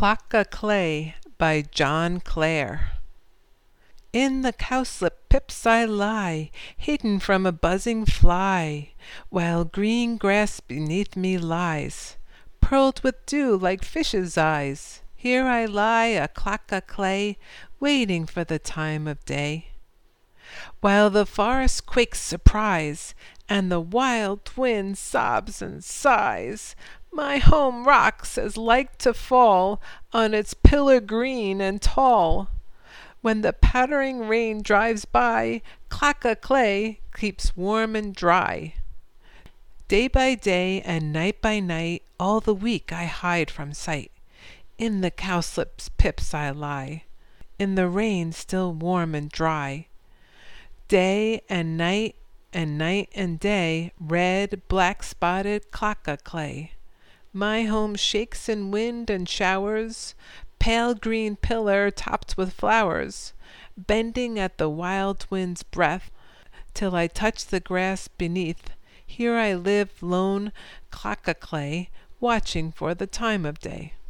Clock o' Clay by John Clare. In the cowslip pips I lie, hidden from a buzzing fly, while green grass beneath me lies, pearled with dew like fishes' eyes. Here I lie, a clock o' clay, waiting for the time of day. While the forest quakes surprise, and the wild wind sobs and sighs, my home rocks as like to fall on its pillar green and tall. When the pattering rain drives by, Clock o' Clay keeps warm and dry. Day by day and night by night, all the week I hide from sight. In the cowslip's pips I lie, in the rain still warm and dry. Day and night and day, red, black-spotted Clock o' Clay. My home shakes in wind and showers, pale green pillar topped with flowers, bending at the wild wind's breath, till I touch the grass beneath. Here I live lone, Clock o' Clay, watching for the time of day.